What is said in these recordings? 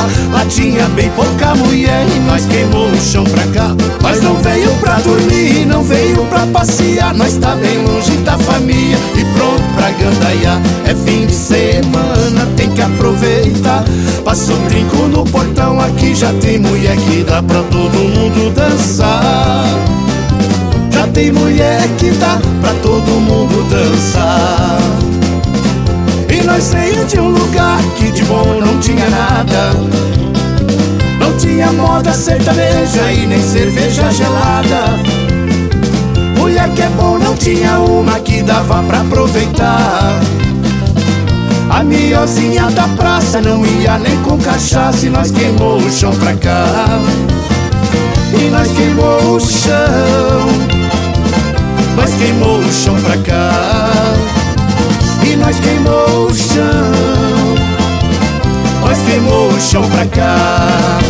Lá tinha bem pouca mulher e nós queimou o chão pra cá. Nós não veio pra dormir, não veio pra passear. Nós tá bem longe da família e pronto pra gandaiar. É fim de semana, tem que aproveitar. Passou trinco no portão, aqui já tem mulher que dá pra todo mundo dançar. Já tem mulher que dá pra todo mundo dançar. E nós veio de um lugar que de bom não tinha nada. Não tinha moda sertaneja e nem cerveja gelada. Mulher que é bom não tinha uma que dava pra aproveitar. A miozinha da praça não ia nem com cachaça. E nós queimou o chão pra cá. E nós queimou o chão. Nós queimou o chão pra cá. E nós queimou o chão. Nós queimou o chão pra cá.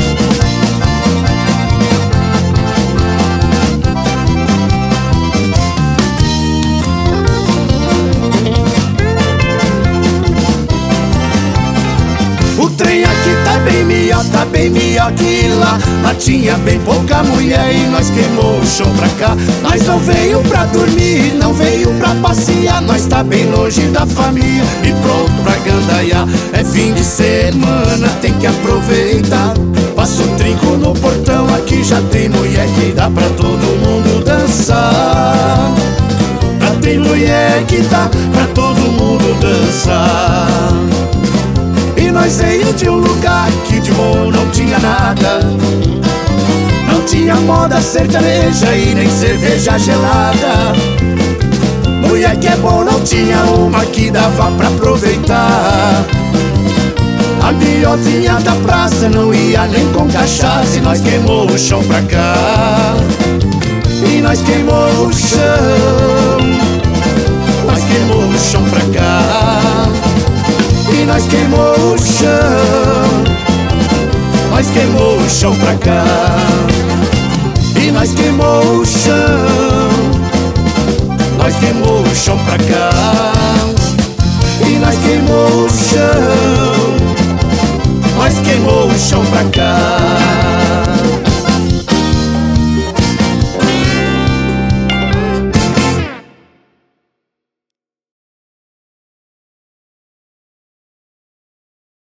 O trem aqui tá bem melhor que lá. Lá tinha bem pouca mulher e nós queimou o chão pra cá. Nós não veio pra dormir, não veio pra passear. Nós tá bem longe da família e pronto pra gandaiar. É fim de semana, tem que aproveitar. Passa o trinco no portão, aqui já tem mulher que dá pra todo mundo dançar. Já tem mulher que dá pra todo mundo dançar. E nós veio de um lugar que de bom não tinha nada. Não tinha moda sertaneja e nem cerveja gelada. Mulher que é bom não tinha uma que dava pra aproveitar. A miozinha da praça não ia nem com cachaça. E nós queimou o chão pra cá. E nós queimou o chão. Nós queimou o chão pra cá. E nós queimou o chão. Nós queimou o chão pra cá. E nós queimou o chão. Nós queimou o chão pra cá. E nós queimou o chão. Nós queimou o chão pra cá.